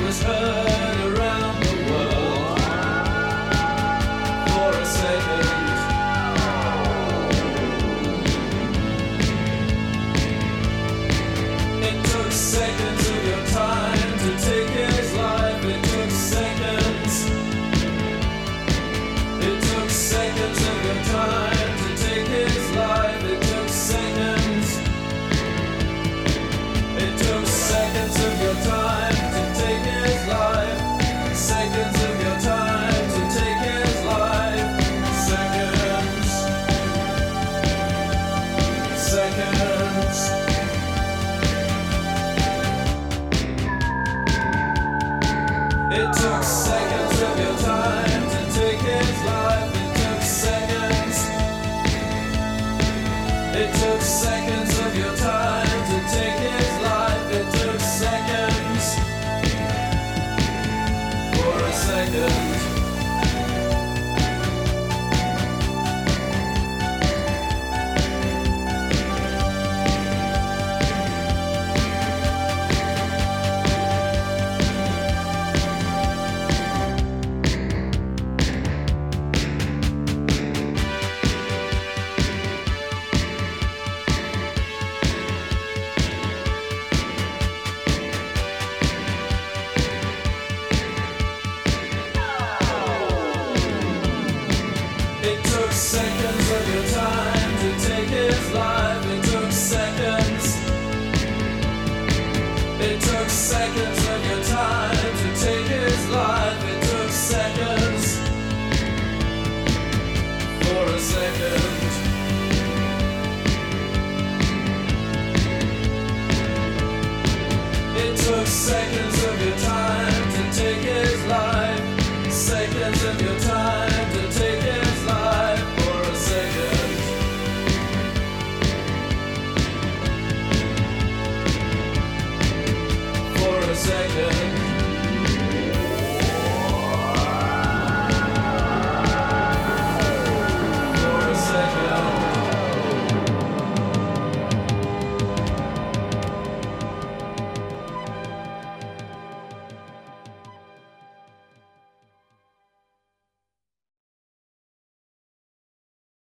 was heard around the world for a second. It took seconds of your time to take his life. It took seconds. It took seconds of your time to take his life. It took seconds. It took seconds of your time to take his life. Seconds of your time to take his life. Seconds. Seconds. It took seconds of your time to take his life. It took seconds. It took seconds of your time to take his life. It took seconds. For a second. It took seconds of your time to take his life. It took seconds. It took seconds of your time to take his life. It took seconds. For a second. It took seconds